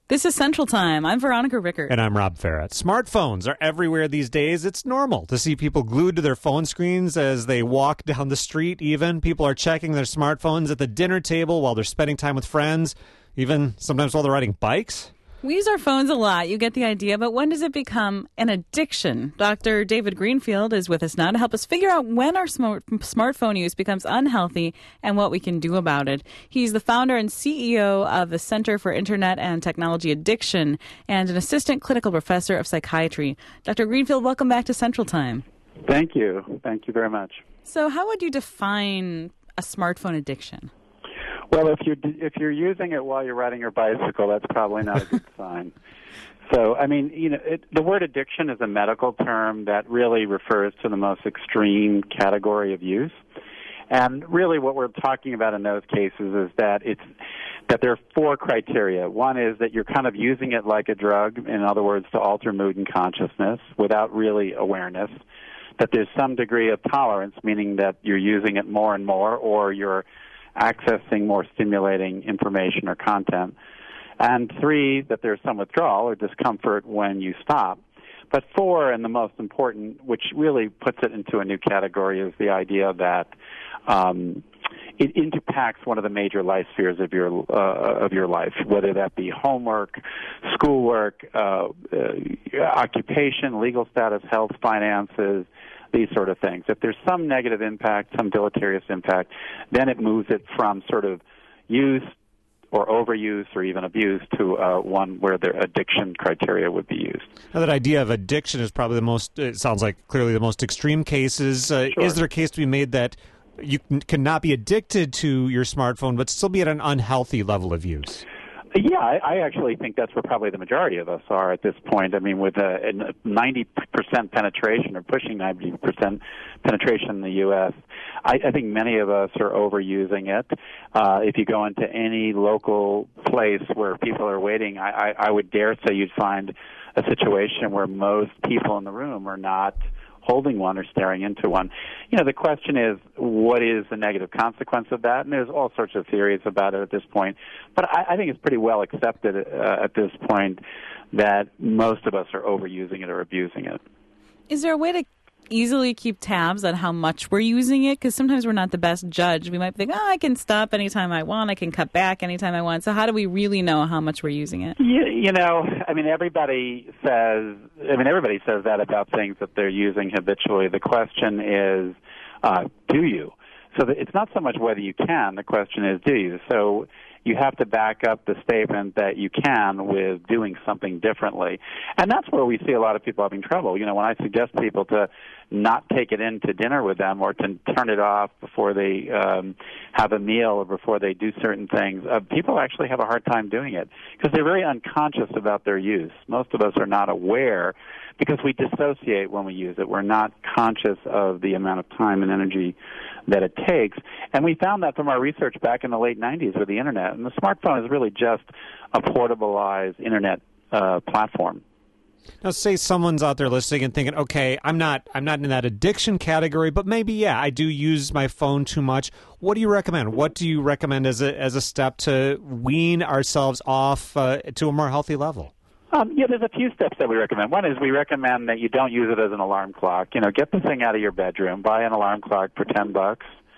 This is Central Time. I'm Veronica Rickert. And I'm Rob Farrett. Smartphones are everywhere these days. It's normal to see people glued to their phone screens as they walk down the street even. People are checking their smartphones at the dinner table while they're spending time with friends, even sometimes while they're riding bikes. We use our phones a lot. You get the idea. But when does it become an addiction? Dr. David Greenfield is with us now to help us figure out when our smartphone use becomes unhealthy and what we can do about it. He's the founder and CEO of the Center for Internet and Technology Addiction and an assistant clinical professor of psychiatry. Dr. Greenfield, welcome back to Central Time. Thank you. Thank you very much. So how would you define a smartphone addiction? Well, if you're using it while you're riding your bicycle, that's probably not a good sign. So, I mean, the word addiction is a medical term that really refers to the most extreme category of use. And really what we're talking about in those cases is that there are four criteria. One is that you're kind of using it like a drug, in other words, to alter mood and consciousness without really awareness. That there's some degree of tolerance, meaning that you're using it more and more, or you're accessing more stimulating information or content. And three, that there's some withdrawal or discomfort when you stop. But four, and the most important, which really puts it into a new category, is the idea that it impacts one of the major life spheres of your life, whether that be homework, schoolwork, occupation, legal status, health, finances, these sort of things. If there's some negative impact, some deleterious impact, then it moves it from sort of use or overuse or even abuse to one where the addiction criteria would be used. Now, that idea of addiction is probably it sounds like clearly the most extreme cases. Sure. Is there a case to be made that you cannot be addicted to your smartphone but still be at an unhealthy level of use? Yeah, I actually think that's where probably the majority of us are at this point. I mean, with a 90% penetration or pushing 90% penetration in the U.S., I think many of us are overusing it. If you go into any local place where people are waiting, I would dare say you'd find a situation where most people in the room are not holding one or staring into one. The question is, what is the negative consequence of that? And there's all sorts of theories about it at this point. But I think it's pretty well accepted at this point that most of us are overusing it or abusing it. Is there a way to easily keep tabs on how much we're using it? Because sometimes we're not the best judge. We might think, I can stop anytime I want. I can cut back anytime I want. So how do we really know how much we're using it? Everybody says that about things that they're using habitually. The question is, do you? So it's not so much whether you can. The question is, do you? So you have to back up the statement that you can with doing something differently. And that's where we see a lot of people having trouble. When I suggest people to not take it into dinner with them or to turn it off before they have a meal or before they do certain things, people actually have a hard time doing it because they're very unconscious about their use. Most of us are not aware because we dissociate when we use it. We're not conscious of the amount of time and energy that it takes. And we found that from our research back in the late 90s with the Internet. And the smartphone is really just a portabilized Internet platform. Now, say someone's out there listening and thinking, okay, I'm not in that addiction category, but maybe, I do use my phone too much. What do you recommend? What do you recommend as a step to wean ourselves off to a more healthy level? There's a few steps that we recommend. One is we recommend that you don't use it as an alarm clock. Get the thing out of your bedroom, buy an alarm clock for $10,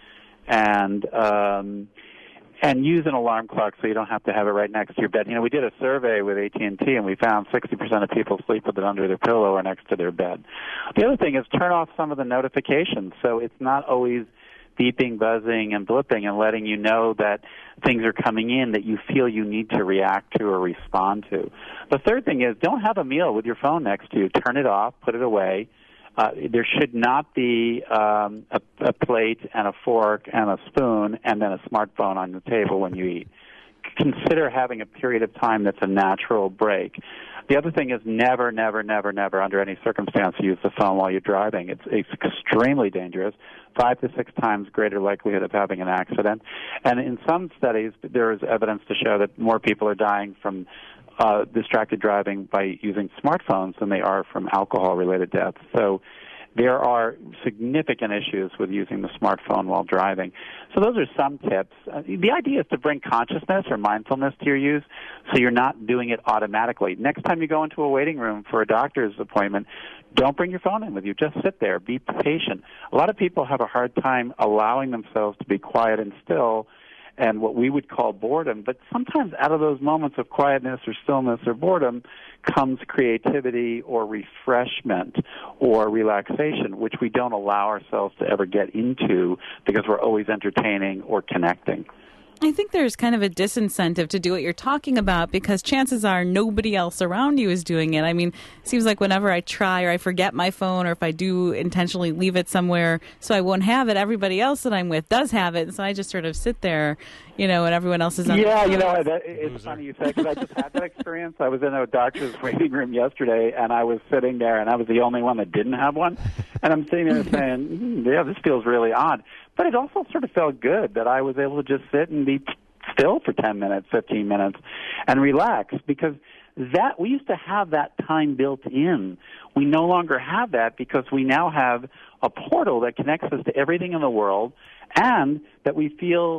and use an alarm clock so you don't have to have it right next to your bed. We did a survey with AT&T, and we found 60% of people sleep with it under their pillow or next to their bed. The other thing is turn off some of the notifications so it's not always beeping, buzzing, and blipping and letting you know that things are coming in that you feel you need to react to or respond to. The third thing is don't have a meal with your phone next to you. Turn it off, put it away. There should not be a plate and a fork and a spoon and then a smartphone on the table when you eat. Consider having a period of time that's a natural break. The other thing is never, never, never, never, under any circumstance, use the phone while you're driving. It's extremely dangerous, 5 to 6 times greater likelihood of having an accident. And in some studies, there is evidence to show that more people are dying from distracted driving by using smartphones than they are from alcohol-related deaths. So there are significant issues with using the smartphone while driving. So those are some tips. The idea is to bring consciousness or mindfulness to your use so you're not doing it automatically. Next time you go into a waiting room for a doctor's appointment, don't bring your phone in with you. Just sit there. Be patient. A lot of people have a hard time allowing themselves to be quiet and still and what we would call boredom. But sometimes out of those moments of quietness or stillness or boredom comes creativity or refreshment or relaxation, which we don't allow ourselves to ever get into because we're always entertaining or connecting. I think there's kind of a disincentive to do what you're talking about because chances are nobody else around you is doing it. I mean, it seems like whenever I try or I forget my phone or if I do intentionally leave it somewhere so I won't have it, everybody else that I'm with does have it. And so I just sort of sit there, and everyone else is on Yeah, it's funny you say because I just had that experience. I was in a doctor's waiting room yesterday, and I was sitting there, and I was the only one that didn't have one. And I'm sitting there saying, yeah, this feels really odd. But it also sort of felt good that I was able to just sit and be still for 10 minutes, 15 minutes, and relax because that we used to have that time built in. We no longer have that because we now have a portal that connects us to everything in the world and that we feel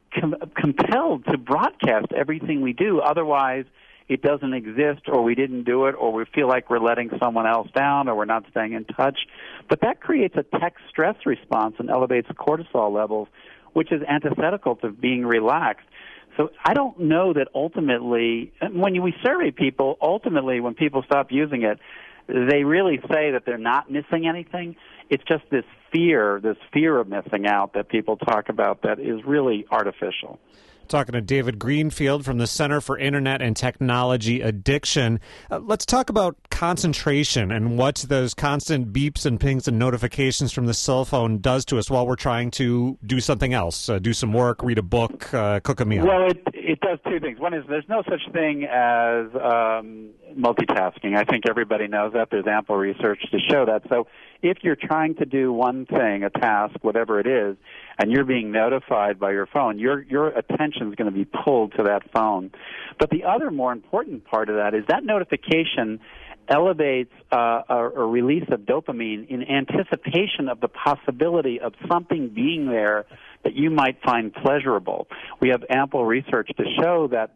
compelled to broadcast everything we do. Otherwise, it doesn't exist or we didn't do it or we feel like we're letting someone else down or we're not staying in touch. But that creates a tech stress response and elevates cortisol levels, which is antithetical to being relaxed. So I don't know that ultimately, when we survey people, ultimately when people stop using it, they really say that they're not missing anything. It's just this fear of missing out that people talk about that is really artificial. Talking to David Greenfield from the Center for Internet and Technology Addiction. Let's talk about concentration and what those constant beeps and pings and notifications from the cell phone does to us while we're trying to do something else, do some work, read a book, cook a meal. Well, it does two things. One is there's no such thing as multitasking. I think everybody knows that. There's ample research to show that. So if you're trying to do one thing, a task, whatever it is, and you're being notified by your phone, your attention is going to be pulled to that phone. But the other more important part of that is that notification elevates a release of dopamine in anticipation of the possibility of something being there that you might find pleasurable. We have ample research to show that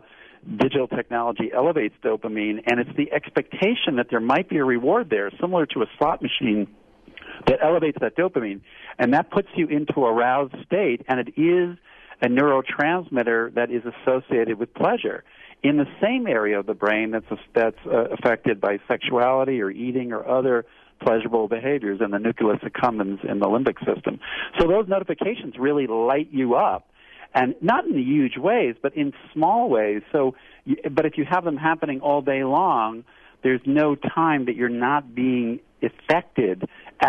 digital technology elevates dopamine, and it's the expectation that there might be a reward there, similar to a slot machine, that elevates that dopamine, and that puts you into a aroused state, and it is a neurotransmitter that is associated with pleasure in the same area of the brain that's affected by sexuality or eating or other pleasurable behaviors in the nucleus accumbens in the limbic system. So those notifications really light you up, and not in huge ways, but in small ways. But if you have them happening all day long, there's no time that you're not being affected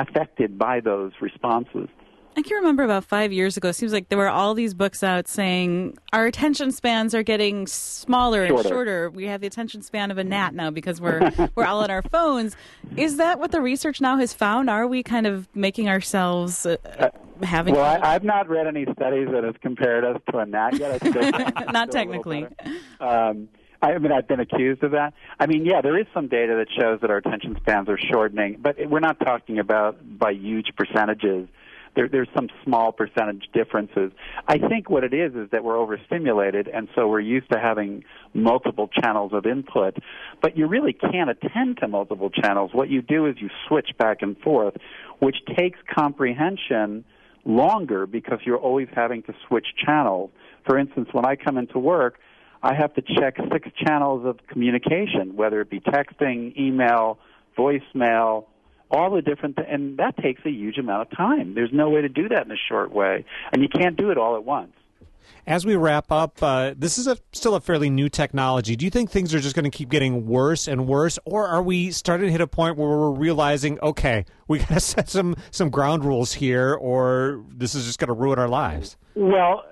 by those responses. I can remember about 5 years ago, it seems like there were all these books out saying our attention spans are getting smaller and shorter. We have the attention span of a gnat now because we're all on our phones. Is that what the research now has found? Are we kind of making ourselves having... Well, I've not read any studies that have compared us to a gnat yet. I think not technically. I've been accused of that. Yeah, there is some data that shows that our attention spans are shortening, but we're not talking about by huge percentages. There's some small percentage differences. I think what it is that we're overstimulated, and so we're used to having multiple channels of input. But you really can't attend to multiple channels. What you do is you switch back and forth, which takes comprehension longer because you're always having to switch channels. For instance, when I come into work, I have to check 6 channels of communication, whether it be texting, email, voicemail, all the different, and that takes a huge amount of time. There's no way to do that in a short way, and you can't do it all at once. As we wrap up, this is still a fairly new technology. Do you think things are just going to keep getting worse and worse, or are we starting to hit a point where we're realizing, okay, we got to set some ground rules here, or this is just going to ruin our lives? Well,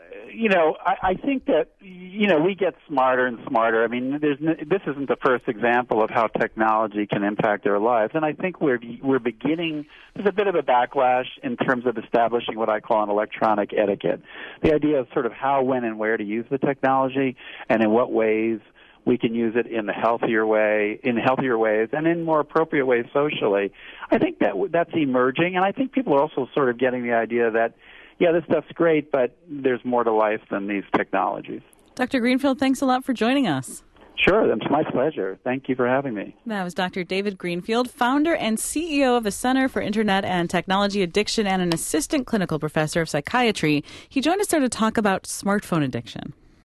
I think that, we get smarter and smarter. This isn't the first example of how technology can impact our lives. And I think we're beginning, there's a bit of a backlash in terms of establishing what I call an electronic etiquette. The idea of sort of how, when, and where to use the technology and in what ways we can use it in healthier ways, and in more appropriate ways socially. I think that's emerging, and I think people are also sort of getting the idea that, yeah, this stuff's great, but there's more to life than these technologies. Dr. Greenfield, thanks a lot for joining us. Sure, it's my pleasure. Thank you for having me. That was Dr. David Greenfield, founder and CEO of the Center for Internet and Technology Addiction and an assistant clinical professor of psychiatry. He joined us there to talk about smartphone addiction.